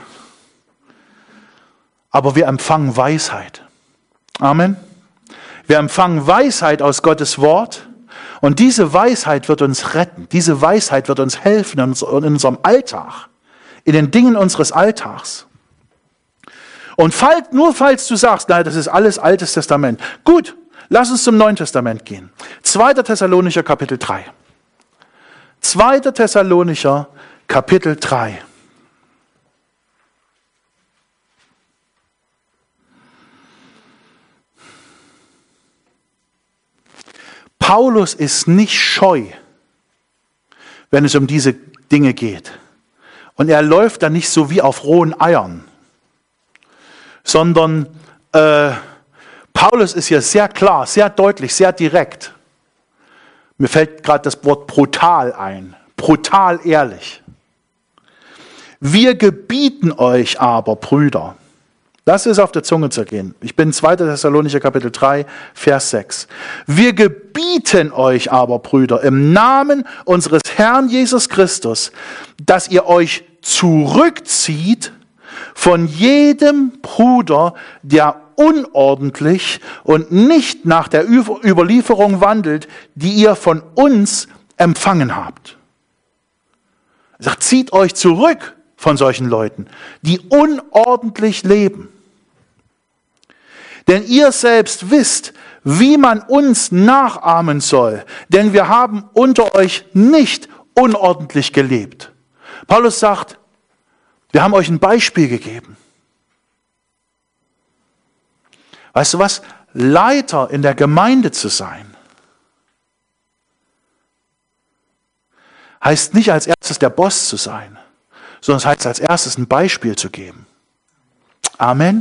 Aber wir empfangen Weisheit. Amen. Wir empfangen Weisheit aus Gottes Wort und diese Weisheit wird uns retten. Diese Weisheit wird uns helfen in unserem Alltag, in den Dingen unseres Alltags. Und falls, nur falls du sagst, nein, das ist alles Altes Testament. Gut, lass uns zum Neuen Testament gehen. zweiter Thessalonicher Kapitel drei. zweiter Thessalonicher Kapitel drei. Paulus ist nicht scheu, wenn es um diese Dinge geht. Und er läuft da nicht so wie auf rohen Eiern, sondern äh, Paulus ist hier sehr klar, sehr deutlich, sehr direkt. Mir fällt gerade das Wort brutal ein, brutal ehrlich. Wir gebieten euch aber, Brüder, das ist auf der Zunge zergehen. Ich bin zweiter Thessalonicher Kapitel drei, Vers sechs. Wir gebieten euch aber, Brüder, im Namen unseres Herrn Jesus Christus, dass ihr euch zurückzieht von jedem Bruder, der unordentlich und nicht nach der Überlieferung wandelt, die ihr von uns empfangen habt. Er sagt, zieht euch zurück von solchen Leuten, die unordentlich leben. Denn ihr selbst wisst, wie man uns nachahmen soll, denn wir haben unter euch nicht unordentlich gelebt. Paulus sagt, wir haben euch ein Beispiel gegeben. Weißt du was? Leiter in der Gemeinde zu sein, heißt nicht als erstes der Boss zu sein, sondern es heißt als erstes ein Beispiel zu geben. Amen.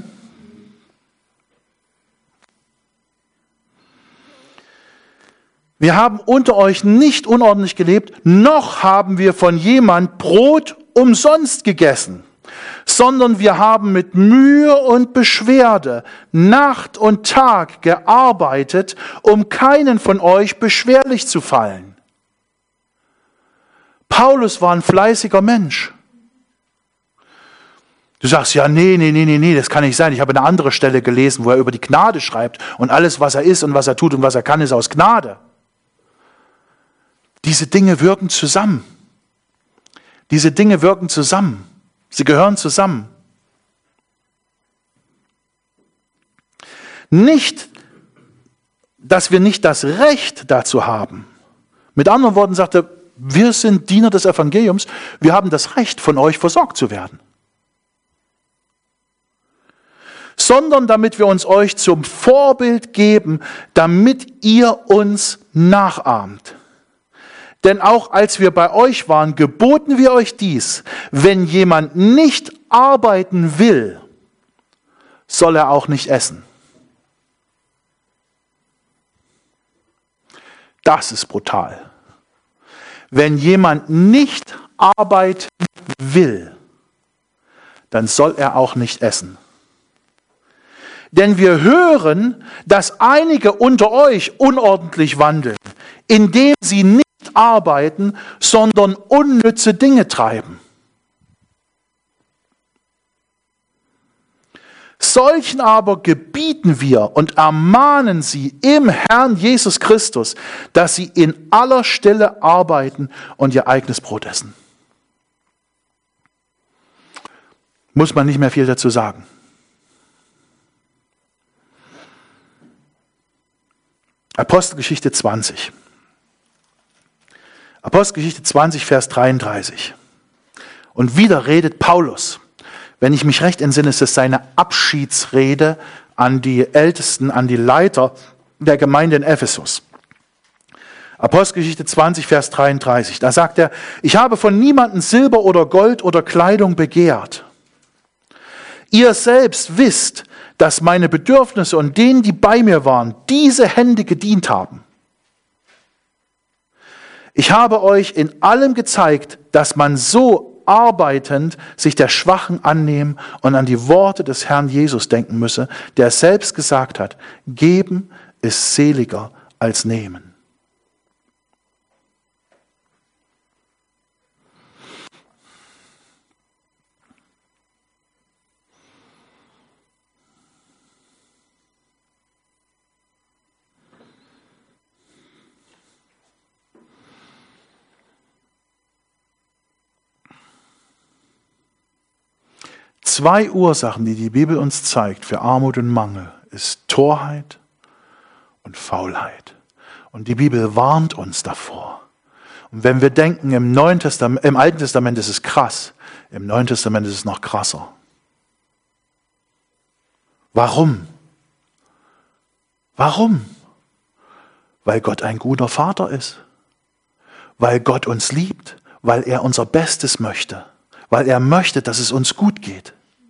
Wir haben unter euch nicht unordentlich gelebt, noch haben wir von jemand Brot umsonst gegessen, sondern wir haben mit Mühe und Beschwerde Nacht und Tag gearbeitet, um keinen von euch beschwerlich zu fallen. Paulus war ein fleißiger Mensch. Du sagst, ja, nee, nee, nee, nee, nee, das kann nicht sein. Ich habe eine andere Stelle gelesen, wo er über die Gnade schreibt und alles, was er ist und was er tut und was er kann, ist aus Gnade. Diese Dinge wirken zusammen. Diese Dinge wirken zusammen. Sie gehören zusammen. Nicht, dass wir nicht das Recht dazu haben. Mit anderen Worten sagt er, wir sind Diener des Evangeliums, wir haben das Recht, von euch versorgt zu werden. Sondern damit wir uns euch zum Vorbild geben, damit ihr uns nachahmt. Denn auch als wir bei euch waren, geboten wir euch dies: Wenn jemand nicht arbeiten will, soll er auch nicht essen. Das ist brutal. Wenn jemand nicht arbeiten will, dann soll er auch nicht essen. Denn wir hören, dass einige unter euch unordentlich wandeln, indem sie nicht arbeiten, sondern unnütze Dinge treiben. Solchen aber gebieten wir und ermahnen sie im Herrn Jesus Christus, dass sie in aller Stille arbeiten und ihr eigenes Brot essen. Muss man nicht mehr viel dazu sagen. Apostelgeschichte zwanzig. Apostelgeschichte zwanzig, Vers dreiunddreißig. Und wieder redet Paulus. Wenn ich mich recht entsinne, ist es seine Abschiedsrede an die Ältesten, an die Leiter der Gemeinde in Ephesus. Apostelgeschichte zwanzig, Vers dreiunddreißig. Da sagt er, ich habe von niemandem Silber oder Gold oder Kleidung begehrt. Ihr selbst wisst, dass meine Bedürfnisse und denen, die bei mir waren, diese Hände gedient haben. Ich habe euch in allem gezeigt, dass man so arbeitend sich der Schwachen annehmen und an die Worte des Herrn Jesus denken müsse, der selbst gesagt hat, geben ist seliger als nehmen. Zwei Ursachen, die die Bibel uns zeigt für Armut und Mangel, ist Torheit und Faulheit. Und die Bibel warnt uns davor. Und wenn wir denken, im, Neuen Testament, im Alten Testament ist es krass, im Neuen Testament ist es noch krasser. Warum? Warum? Weil Gott ein guter Vater ist. Weil Gott uns liebt. Weil er unser Bestes möchte. Weil er möchte, dass es uns gut geht.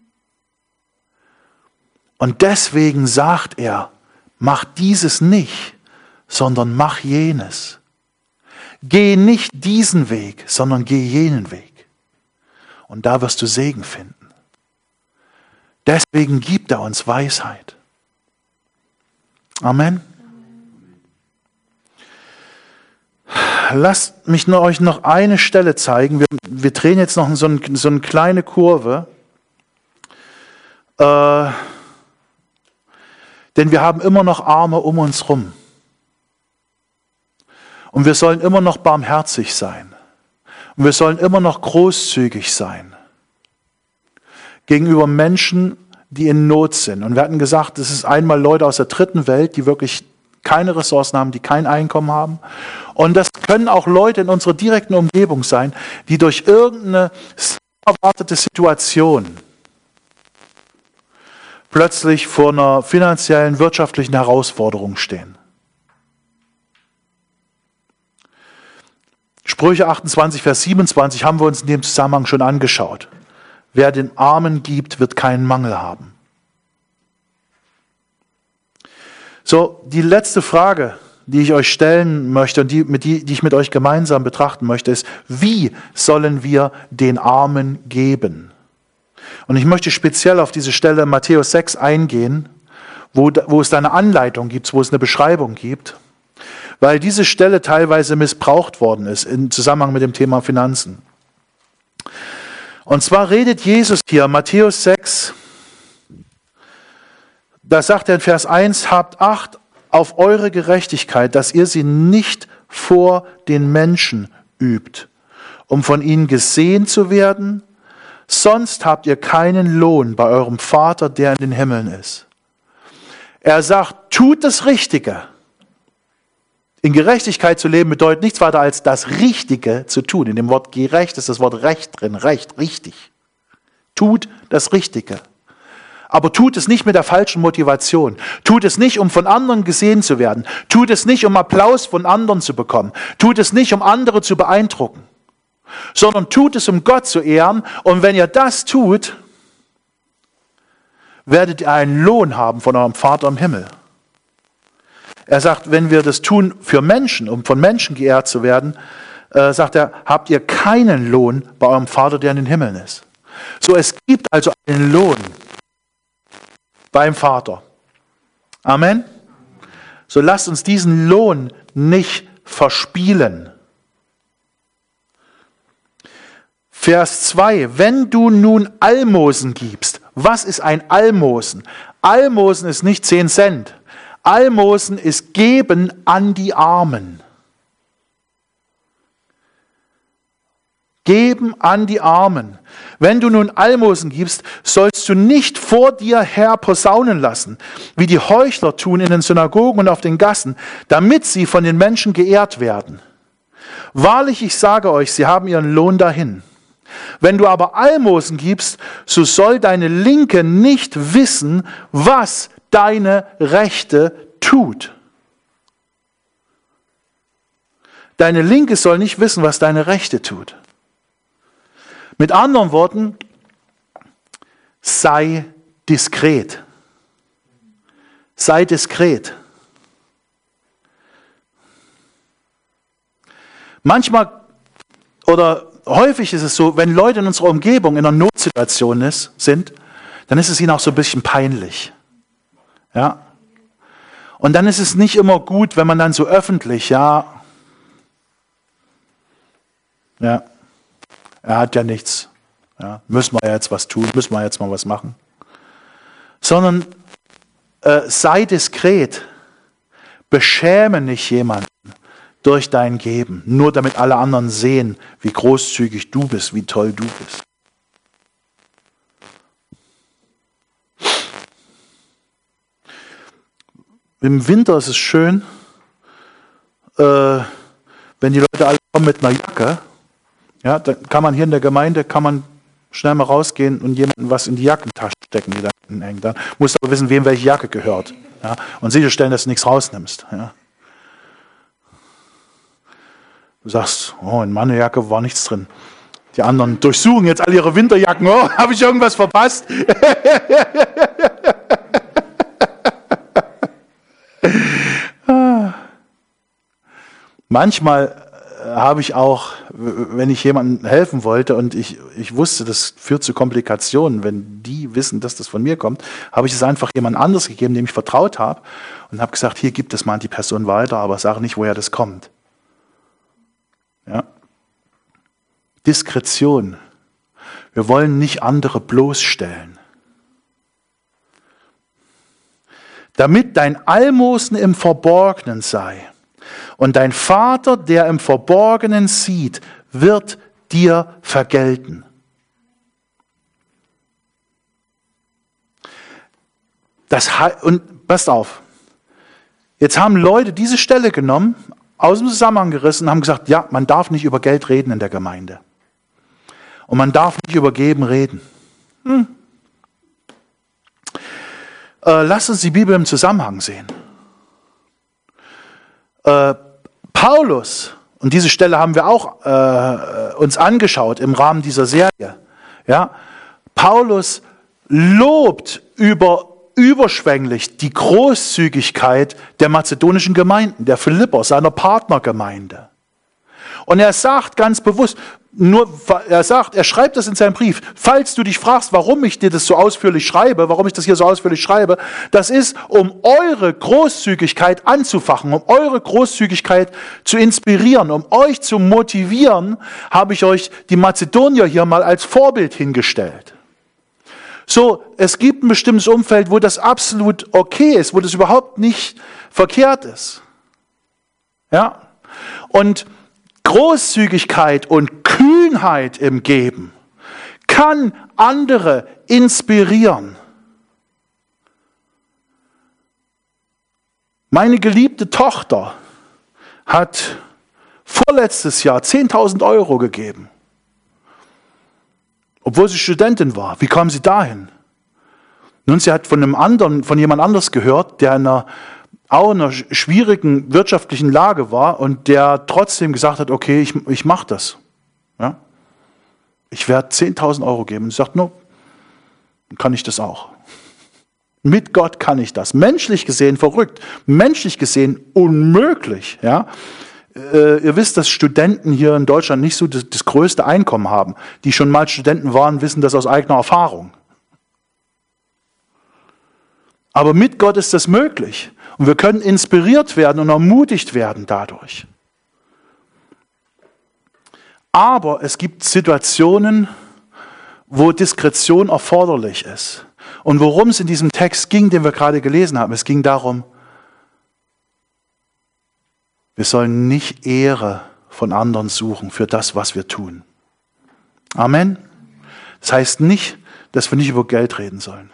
Und deswegen sagt er, mach dieses nicht, sondern mach jenes. Geh nicht diesen Weg, sondern geh jenen Weg. Und da wirst du Segen finden. Deswegen gibt er uns Weisheit. Amen. Lasst mich nur euch noch eine Stelle zeigen. Wir, wir drehen jetzt noch so, ein, so eine kleine Kurve. Äh, denn wir haben immer noch Arme um uns rum. Und wir sollen immer noch barmherzig sein. Und wir sollen immer noch großzügig sein. Gegenüber Menschen, die in Not sind. Und wir hatten gesagt, es ist einmal Leute aus der dritten Welt, die wirklich keine Ressourcen haben, die kein Einkommen haben. Und das können auch Leute in unserer direkten Umgebung sein, die durch irgendeine unerwartete Situation plötzlich vor einer finanziellen, wirtschaftlichen Herausforderung stehen. Sprüche achtundzwanzig, Vers siebenundzwanzig haben wir uns in dem Zusammenhang schon angeschaut. Wer den Armen gibt, wird keinen Mangel haben. So, die letzte Frage, die ich euch stellen möchte und die, mit die, die ich mit euch gemeinsam betrachten möchte, ist, wie sollen wir den Armen geben? Und ich möchte speziell auf diese Stelle in Matthäus sechs eingehen, wo, wo es da eine Anleitung gibt, wo es eine Beschreibung gibt, weil diese Stelle teilweise missbraucht worden ist im Zusammenhang mit dem Thema Finanzen. Und zwar redet Jesus hier, Matthäus sechs, da sagt er in Vers eins, habt Acht auf eure Gerechtigkeit, dass ihr sie nicht vor den Menschen übt, um von ihnen gesehen zu werden, sonst habt ihr keinen Lohn bei eurem Vater, der in den Himmeln ist. Er sagt, tut das Richtige. In Gerechtigkeit zu leben bedeutet nichts weiter als das Richtige zu tun. In dem Wort gerecht ist das Wort Recht drin, Recht, richtig. Tut das Richtige. Aber tut es nicht mit der falschen Motivation. Tut es nicht, um von anderen gesehen zu werden. Tut es nicht, um Applaus von anderen zu bekommen. Tut es nicht, um andere zu beeindrucken. Sondern tut es, um Gott zu ehren. Und wenn ihr das tut, werdet ihr einen Lohn haben von eurem Vater im Himmel. Er sagt, wenn wir das tun für Menschen, um von Menschen geehrt zu werden, äh, sagt er, habt ihr keinen Lohn bei eurem Vater, der in den Himmeln ist. So, es gibt also einen Lohn beim Vater. Amen. So lasst uns diesen Lohn nicht verspielen. Vers zwei, wenn du nun Almosen gibst, was ist ein Almosen? Almosen ist nicht zehn Cent. Almosen ist Geben an die Armen. Geben an die Armen. Wenn du nun Almosen gibst, sollst du nicht vor dir her posaunen lassen, wie die Heuchler tun in den Synagogen und auf den Gassen, damit sie von den Menschen geehrt werden. Wahrlich, ich sage euch, sie haben ihren Lohn dahin. Wenn du aber Almosen gibst, so soll deine Linke nicht wissen, was deine Rechte tut. Deine Linke soll nicht wissen, was deine Rechte tut. Mit anderen Worten, sei diskret. Sei diskret. Manchmal oder häufig ist es so, wenn Leute in unserer Umgebung in einer Notsituation ist, sind, dann ist es ihnen auch so ein bisschen peinlich. Ja? Und dann ist es nicht immer gut, wenn man dann so öffentlich, ja, ja, er hat ja nichts, ja, müssen wir jetzt was tun, müssen wir jetzt mal was machen. Sondern äh, sei diskret, beschäme nicht jemanden durch dein Geben, nur damit alle anderen sehen, wie großzügig du bist, wie toll du bist. Im Winter ist es schön, äh, wenn die Leute alle kommen mit einer Jacke, ja, dann kann man hier in der Gemeinde, kann man schnell mal rausgehen und jemandem was in die Jackentasche stecken, die da hinten hängt. Dann musst du aber wissen, wem welche Jacke gehört. Ja, und sicherstellen, dass du nichts rausnimmst. Ja. Du sagst, oh, in meiner Jacke war nichts drin. Die anderen durchsuchen jetzt alle ihre Winterjacken. Oh, habe ich irgendwas verpasst? Manchmal habe ich auch, wenn ich jemandem helfen wollte und ich, ich wusste, das führt zu Komplikationen, wenn die wissen, dass das von mir kommt, habe ich es einfach jemand anderes gegeben, dem ich vertraut habe und habe gesagt, hier, gib das mal an die Person weiter, aber sag nicht, woher das kommt. Ja. Diskretion. Wir wollen nicht andere bloßstellen. Damit dein Almosen im Verborgenen sei. Und dein Vater, der im Verborgenen sieht, wird dir vergelten. Das, und passt auf, jetzt haben Leute diese Stelle genommen, aus dem Zusammenhang gerissen und haben gesagt, ja, man darf nicht über Geld reden in der Gemeinde. Und man darf nicht über Geben reden. Hm. Äh, lasst uns die Bibel im Zusammenhang sehen. Äh, Paulus, und diese Stelle haben wir auch äh, uns angeschaut im Rahmen dieser Serie. Ja, Paulus lobt über überschwänglich die Großzügigkeit der mazedonischen Gemeinden, der Philipper, seiner Partnergemeinde. Und er sagt ganz bewusst, nur, er sagt, er schreibt das in seinem Brief, falls du dich fragst, warum ich dir das so ausführlich schreibe, warum ich das hier so ausführlich schreibe, das ist, um eure Großzügigkeit anzufachen, um eure Großzügigkeit zu inspirieren, um euch zu motivieren, habe ich euch die Mazedonier hier mal als Vorbild hingestellt. So, es gibt ein bestimmtes Umfeld, wo das absolut okay ist, wo das überhaupt nicht verkehrt ist. Ja? Und Großzügigkeit und Kühnheit im Geben kann andere inspirieren. Meine geliebte Tochter hat vorletztes Jahr zehntausend Euro gegeben, obwohl sie Studentin war. Wie kam sie dahin? Nun, sie hat von einem anderen, von jemand anders gehört, der in einer auch in einer schwierigen wirtschaftlichen Lage war und der trotzdem gesagt hat, okay, ich, ich mache das. Ja? Ich werde zehntausend Euro geben. Und sie sagt, no, dann kann ich das auch. Mit Gott kann ich das. Menschlich gesehen verrückt, menschlich gesehen unmöglich. Ja? Äh, ihr wisst, dass Studenten hier in Deutschland nicht so das, das größte Einkommen haben. Die schon mal Studenten waren, wissen das aus eigener Erfahrung. Aber mit Gott ist das möglich. Und wir können inspiriert werden und ermutigt werden dadurch. Aber es gibt Situationen, wo Diskretion erforderlich ist. Und worum es in diesem Text ging, den wir gerade gelesen haben, es ging darum, wir sollen nicht Ehre von anderen suchen für das, was wir tun. Amen. Das heißt nicht, dass wir nicht über Geld reden sollen.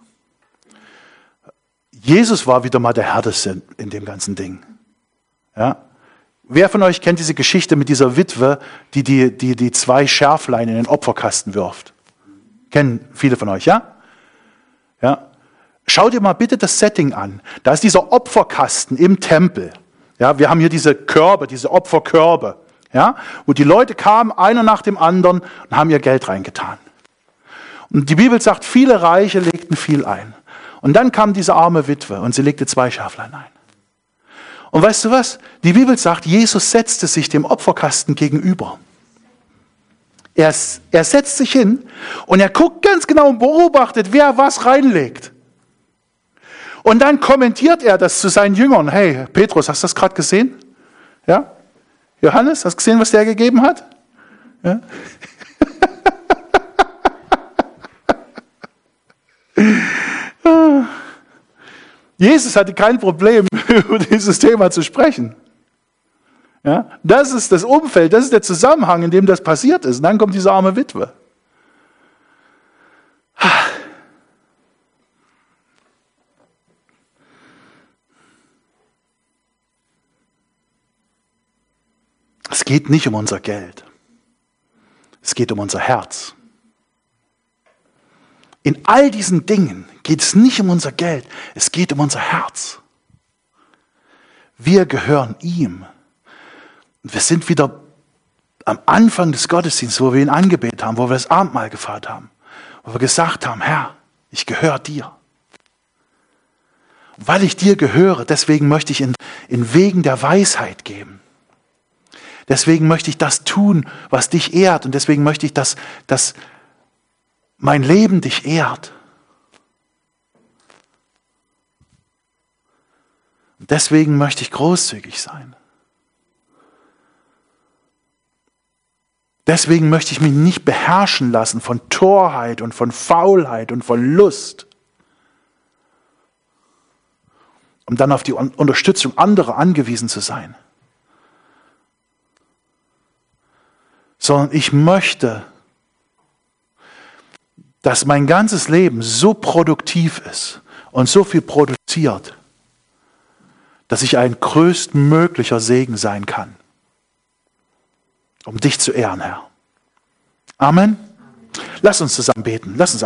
Jesus war wieder mal der Härteste in dem ganzen Ding. Ja? Wer von euch kennt diese Geschichte mit dieser Witwe, die die, die die zwei Schärflein in den Opferkasten wirft? Kennen viele von euch, ja? Ja? Schau dir mal bitte das Setting an. Da ist dieser Opferkasten im Tempel. Ja, wir haben hier diese Körbe, diese Opferkörbe, ja, wo die Leute kamen, einer nach dem anderen, und haben ihr Geld reingetan. Und die Bibel sagt, viele Reiche legten viel ein. Und dann kam diese arme Witwe und sie legte zwei Schärflein ein. Und weißt du was? Die Bibel sagt, Jesus setzte sich dem Opferkasten gegenüber. Er, er setzt sich hin und er guckt ganz genau und beobachtet, wer was reinlegt. Und dann kommentiert er das zu seinen Jüngern. Hey, Petrus, hast du das gerade gesehen? Ja? Johannes, hast du gesehen, was der gegeben hat? Ja? Jesus hatte kein Problem, über dieses Thema zu sprechen. Ja? Das ist das Umfeld, das ist der Zusammenhang, in dem das passiert ist. Und dann kommt diese arme Witwe. Es geht nicht um unser Geld. Es geht um unser Herz. In all diesen Dingen geht es nicht um unser Geld. Es geht um unser Herz. Wir gehören ihm. Und wir sind wieder am Anfang des Gottesdienstes, wo wir ihn angebetet haben, wo wir das Abendmahl gefeiert haben, wo wir gesagt haben, Herr, ich gehöre dir. Und weil ich dir gehöre, deswegen möchte ich in, in Wegen der Weisheit geben. Deswegen möchte ich das tun, was dich ehrt. Und deswegen möchte ich, dass, dass mein Leben dich ehrt. Und deswegen möchte ich großzügig sein. Deswegen möchte ich mich nicht beherrschen lassen von Torheit und von Faulheit und von Lust, um dann auf die Unterstützung anderer angewiesen zu sein. Sondern ich möchte, dass mein ganzes Leben so produktiv ist und so viel produziert, dass ich ein größtmöglicher Segen sein kann, um dich zu ehren, Herr. Amen. Lass uns zusammen beten. Lass uns